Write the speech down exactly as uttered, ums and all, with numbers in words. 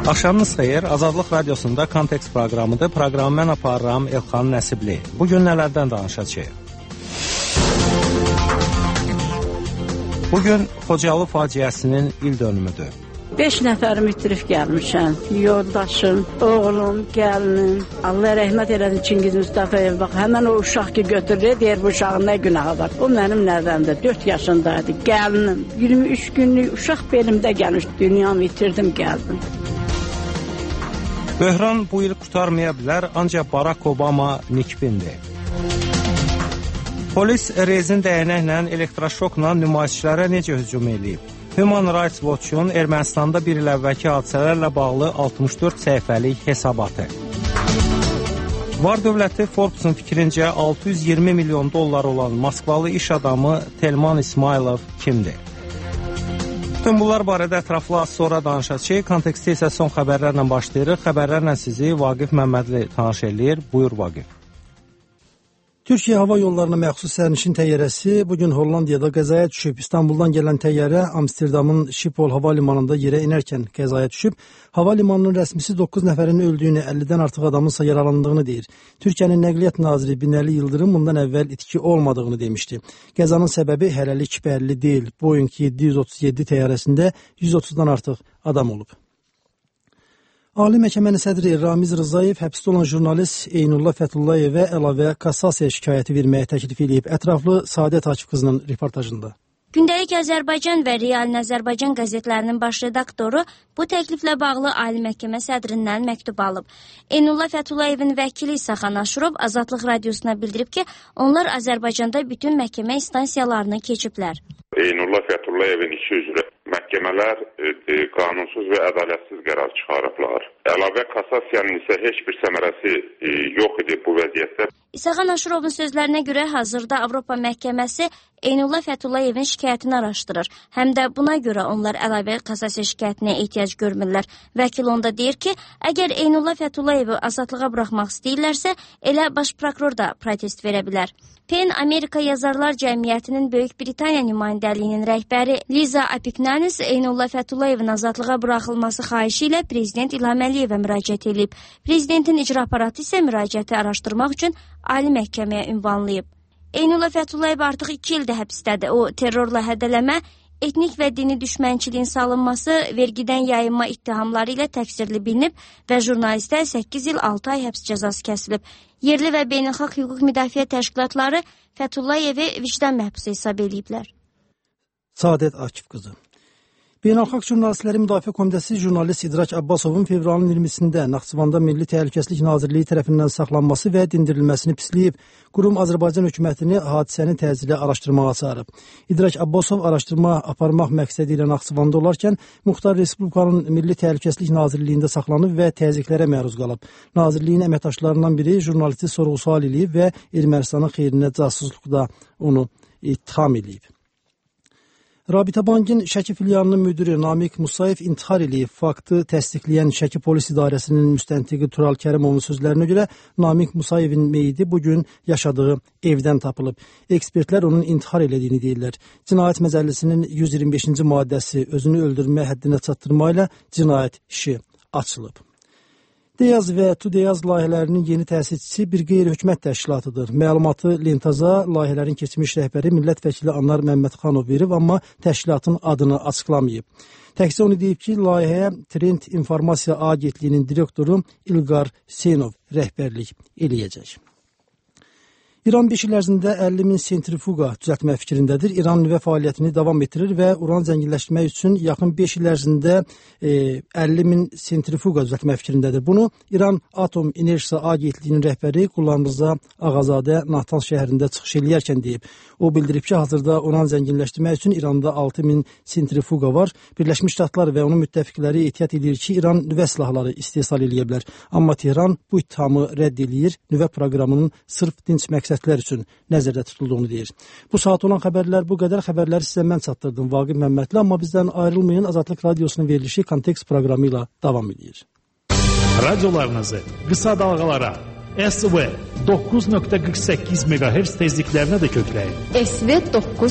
Axşamınız xeyir. Azadlıq Radiosunda Kontekst proqramıdır. Proqramı mən aparıram Elxan Nəsibli. Bugün nələrdən danışacağıq? Bugün Xocalı faciəsinin il dönümüdür. Beş nəfərim itirif gəlmişəm. Yoldaşım, oğlum, gəlinim. Allah rəhmət elədi Çingiz Mustafayev. Bax, həmən o uşaq ki götürür, deyir bu uşağın nə günahı var. O mənim nəvəmdir, dörd yaşındaydı. Gəlinim, iyirmi üç günlük uşaq belimdə gəlmiş. Dünyamı itirdim, gəldim. Böhran bu il qurtarmaya bilər, ancaq Barack Obama nikbindir. Polis rezin dəyənəklə, elektroşokla nümayişçilərə necə hücum edib? Human Rights Watch-un Ermənistanda bir il əvvəlki hadisələrlə bağlı altmış dörd səhifəlik hesabatı. Var dövləti Forbes-un fikrincə altı yüz iyirmi milyon dollar olan Moskvalı iş adamı Telman İsmailov kimdir? Bütün bunlar barədə ətraflı az sonra danışacağıq. Kontekstdə isə son xəbərlərlə başlayırıq. Xəbərlərlə sizi Vaqif Məmmədli tanış eləyir. Buyur Vaqif. Türkiyə Hava Yollarına məxsus sərnişin təyyarəsi bugün Hollandiyada qəzaya düşüb. İstanbuldan gələn təyyarə Amsterdamın Schiphol hava limanında yerə inərkən qəzaya düşüb. Hava limanının rəsmisi doqquz nəfərin öldüyünü, əllidən artıq adamınsa yaralandığını deyir. Türkiyənin Nəqliyyat naziri Binəli Yıldırım bundan əvvəl itki olmadığını demişdi. Qəzanın səbəbi hələlik bəlli deyil. Boeing yeddi yüz otuz yeddi təyyarəsində yüz otuzdan artıq adam olub. Ali Məhkəmənin sədri Ramiz Rzayev həbsdə olan jurnalist Eynullah Fətullayevə əlavə kassasiya şikayəti verməyə təklif edib. Ətraflı Saadət Akif qızının reportajında. Gündəlik Azərbaycan və Real Azərbaycan qəzetlərinin baş redaktoru bu təkliflə bağlı Ali Məhkəmə sədrindən məktub alıb. Eynullah Fətullayevin vəkili İsaxan Aşurov Azadlıq Radiosuna bildirib ki, onlar Azərbaycanda bütün məhkəmə instansiyalarını keçiblər. Eynullah Fətullayevin işi üzrə məhkəmələr e, qanunsuz və ədalətsiz qərar çıxarıblar. Əlavə kassasiyanın isə heç bir səmərəsi e, yox idi bu vəziyyətdə. İsaxan Aşurovun sözlərinə görə hazırda Avropa məhkəməsi Eynullah Fətullayevin şikayətini araşdırır. Həm də buna görə onlar əlavə kassasiya şikayətinə ehtiyac görmürlər. Vəkil onda deyir ki, əgər Eynullah Fətullayevi azadlığa buraxmaq istəyirlərsə, elə baş prokuror da protest verə bilər. PEN Amerika Yazarlar Cəmiyyətinin Böyük Britaniya nümayəndəliyinin rəhbəri Liza Apiknanis Eynullah Fətullayevin azadlığa buraxılması xahişi ilə Prezident İlham Əliyevə müraciət edib. Prezidentin icra aparatı isə müraciəti araşdırmaq üçün Ali Məhkəməyə ünvanlayıb. Eynullah Fətullayev artıq iki ildə həbsdədir. O, terrorla hədələmə, etnik və dini düşmənçiliyin salınması, vergidən yayınma ittihamları ilə təqsirli bilinib və jurnalistə səkkiz il altı ay həbs cəzası kəsilib. Yerli və beynəlxalq hüquq müdafiə təşkilatları Fətullayevi vicdan məhbusu hesab ediblər. Saadət Akif qızı. Beynəlxalq Jurnalistlərin Müdafiə Komitəsi jurnalist İdraç Abbasovun fevralın iyirmisində Naxçıvanda Milli Təhlükəsizlik Nazirliyi tərəfindən saxlanması və dindirilməsini pisləyib. Qurum Azərbaycan hökumətini hadisənin təcili araşdırmağa çağırıb. İdraç Abbasov araşdırma aparmaq məqsədi ilə Naxçıvanda olarkən Muxtar Respublikanın Milli Təhlükəsizlik Nazirliyində saxlanıb və təzyiqlərə məruz qalıb. Nazirliyin əməkdaşlarından biri jurnalisti sorğu-sual eləyib və Ermənistanın xeyrinə casusluqda onu ittiham eləyib. Rabitə Bankın Şəki filialının müdiri Namiq Musayev intihar eləyib. Faktı təsdiqləyən Şəki Polis İdarəsinin müstəntiqi Tural Kərimovun sözlərinə görə Namiq Musayevin meyidi bugün yaşadığı evdən tapılıb. Ekspertlər onun intihar elədiyini deyirlər. Cinayət Məcəlləsinin yüz iyirmi beşinci maddəsi özünü öldürmə həddinə çatdırmayla cinayət işi açılıb. Deyaz və Tudeyaz layihələrinin yeni təsisçisi bir qeyri-hökumət təşkilatıdır. Məlumatı Lentaza layihələrin keçmiş rəhbəri millət vəkili Anar Məmmədxanov verib, amma təşkilatın adını açıqlamayıb. Təkcə onu deyib ki, layihəyə Trend İnformasiya Agentliyinin direktoru İlqar Hüseynov rəhbərlik eləyəcək. İran beş il ərzində əlli min sentrifuqa düzəltmə fikrindədir. İran nüvə fəaliyyətini davam etdirir və uran zənginləşdirmək üçün yaxın beş il ərzində e, əlli min sentrifuqa düzəltmə fikrindədir. Bunu İran Atom Enerjisi Agentliyinin rəhbəri Qulam Rza Ağazadə Natanz şəhərində çıxış eləyərkən deyib. O bildirib ki, hazırda uran zənginləşdirmək üçün İranda altı min sentrifuqa var. Birləşmiş Ştatlar və onun müttəfiqləri ehtiyat edir ki, İran nüvə silahları istehsal edə bilər. Amma Tehran bu ittihamı rədd eləyir. Nüvə proqramının sırf dinc məqsədlər üçün nəzərdə tutulduğunu deyir. Bu saat olan xəbərlər bu qədər. Xəbərləri sizə mən çatdırdım Vaqif Məmmədli, amma bizdən ayrılmayın. Azadlıq Radiosunun verilişi Kontekst proqramı ilə davam edir. Radiolarınızı qısa dalğalara S V doqquz nöqtə qırx səkkiz meqahertz tezliklərinə də kökləyin. S V doqquz